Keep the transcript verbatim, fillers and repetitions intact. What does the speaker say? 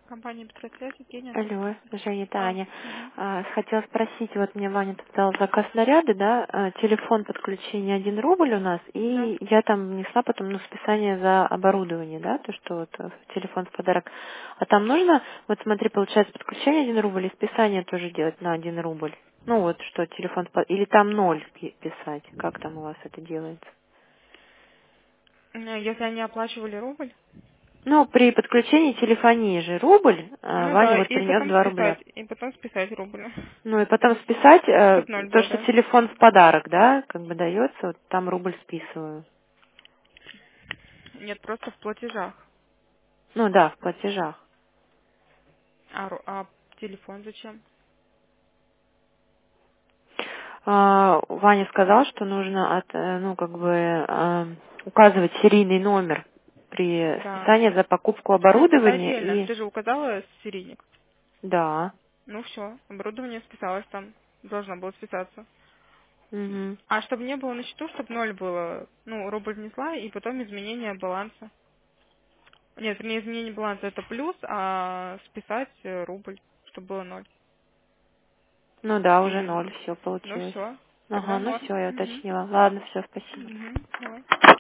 Компания Петросвязь, Евгения, Алло, здравствуйте. Женя, это А, Аня. угу. А, хотела спросить, вот мне Ваня тут дал заказ наряда, да, а, телефон подключения один рубль у нас, Да. и я там внесла потом, ну, списание за оборудование, да, то, что вот э, телефон в подарок. А там нужно, вот смотри, получается подключение один рубль и списание тоже делать на один рубль. Ну вот, что телефон, в по- или там ноль пи- писать, как там у вас это делается? Э, Если они оплачивали рубль, Ну, при подключении телефонии же рубль, а ну Ваня да, вот и принес потом два рубля. списать, и потом списать рубль, Ну и потом списать э, чтобы ноль то, был, что да? телефон в подарок, да, как бы дается, вот там рубль списываю. Нет, просто в платежах. Ну да, в платежах. А, ру- а телефон зачем? А, Ваня сказал, что нужно от, э, ну как бы э, указывать серийный номер при Да. списании за покупку Нет, это оборудования отдельно. и Ты же указала серийник. да. Ну все, оборудование списалось там. Должно было списаться. Мгм. А чтобы не было на счету, чтобы ноль было, ну, рубль внесла, и потом изменение баланса. Нет, не изменение баланса, это плюс, а списать э, рубль, чтобы было ноль. Ну да, уже Или, ноль, все ну получилось. все, тогда Ага, ну норм. все, я Угу. уточнила. Ладно, все, спасибо. Угу. Давай.